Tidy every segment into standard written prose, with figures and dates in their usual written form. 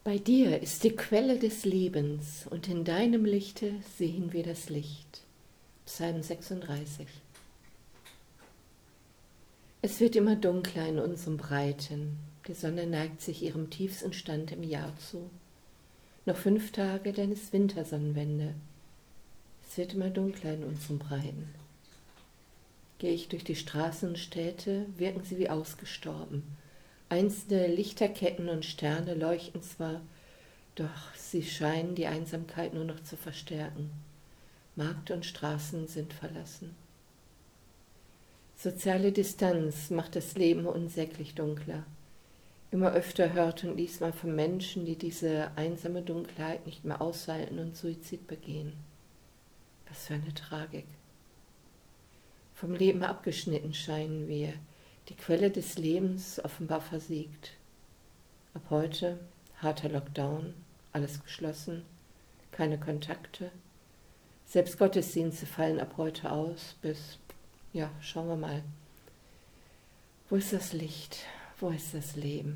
Bei dir ist die Quelle des Lebens, und in deinem Lichte sehen wir das Licht. Psalm 36. Es wird immer dunkler in unseren Breiten. Die Sonne neigt sich ihrem tiefsten Stand im Jahr zu. Noch 5 Tage, dann ist Wintersonnenwende. Es wird immer dunkler in unseren Breiten. Gehe ich durch die Straßen und Städte, wirken sie wie ausgestorben. Einzelne Lichterketten und Sterne leuchten zwar, doch sie scheinen die Einsamkeit nur noch zu verstärken. Markt und Straßen sind verlassen. Soziale Distanz macht das Leben unsäglich dunkler. Immer öfter hört und liest man von Menschen, die diese einsame Dunkelheit nicht mehr aushalten und Suizid begehen. Was für eine Tragik. Vom Leben abgeschnitten scheinen wir. Die Quelle des Lebens offenbar versiegt. Ab heute harter Lockdown, alles geschlossen, keine Kontakte. Selbst Gottesdienste fallen ab heute aus, schauen wir mal. Wo ist das Licht? Wo ist das Leben?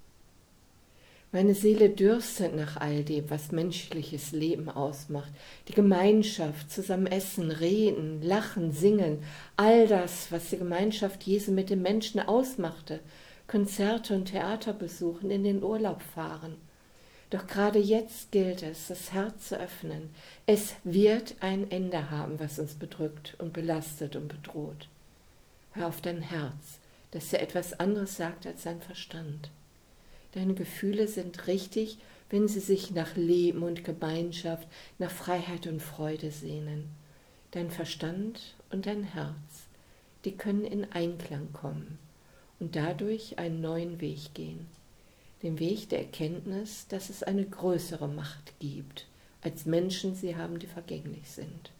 Meine Seele dürstet nach all dem, was menschliches Leben ausmacht. Die Gemeinschaft, zusammen essen, reden, lachen, singen. All das, was die Gemeinschaft Jesu mit den Menschen ausmachte. Konzerte und Theater besuchen, in den Urlaub fahren. Doch gerade jetzt gilt es, das Herz zu öffnen. Es wird ein Ende haben, was uns bedrückt und belastet und bedroht. Hör auf dein Herz, dass dir etwas anderes sagt als dein Verstand. Deine Gefühle sind richtig, wenn sie sich nach Leben und Gemeinschaft, nach Freiheit und Freude sehnen. Dein Verstand und dein Herz, die können in Einklang kommen und dadurch einen neuen Weg gehen. Den Weg der Erkenntnis, dass es eine größere Macht gibt, als Menschen sie haben, die vergänglich sind.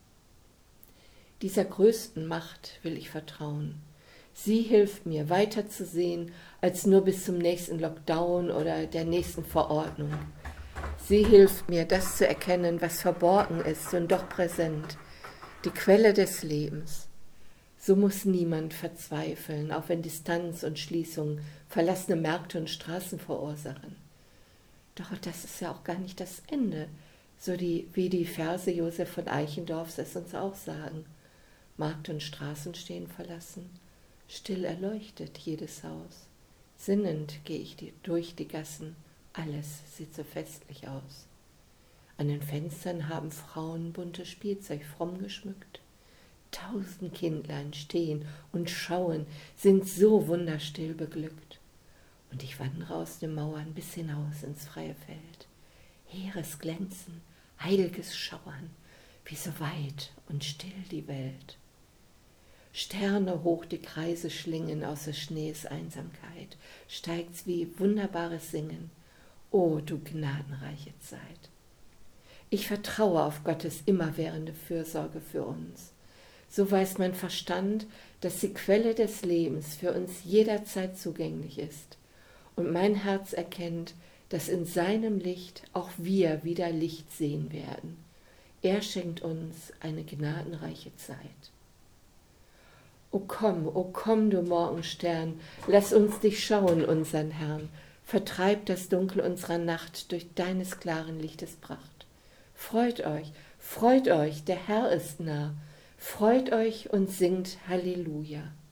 Dieser größten Macht will ich vertrauen. Sie hilft mir, weiterzusehen als nur bis zum nächsten Lockdown oder der nächsten Verordnung. Sie hilft mir, das zu erkennen, was verborgen ist und doch präsent, die Quelle des Lebens. So muss niemand verzweifeln, auch wenn Distanz und Schließung verlassene Märkte und Straßen verursachen. Doch das ist ja auch gar nicht das Ende, wie die Verse Josef von Eichendorffs es uns auch sagen. Markt und Straßen stehen verlassen. Still erleuchtet jedes Haus. Sinnend gehe ich durch die Gassen. Alles sieht so festlich aus. An den Fenstern haben Frauen buntes Spielzeug fromm geschmückt. 1000 Kindlein stehen und schauen, sind so wunderstill beglückt. Und ich wandere aus den Mauern bis hinaus ins freie Feld. Heeres Glänzen, heiliges Schauern, wie so weit und still die Welt. Sterne hoch die Kreise schlingen aus des Schnees Einsamkeit, steigt's wie wunderbares Singen. O du gnadenreiche Zeit! Ich vertraue auf Gottes immerwährende Fürsorge für uns. So weiß mein Verstand, dass die Quelle des Lebens für uns jederzeit zugänglich ist. Und mein Herz erkennt, dass in seinem Licht auch wir wieder Licht sehen werden. Er schenkt uns eine gnadenreiche Zeit. O komm, du Morgenstern, lass uns dich schauen, unsern Herrn. Vertreib das Dunkel unserer Nacht durch deines klaren Lichtes Pracht. Freut euch, der Herr ist nah. Freut euch und singt Halleluja.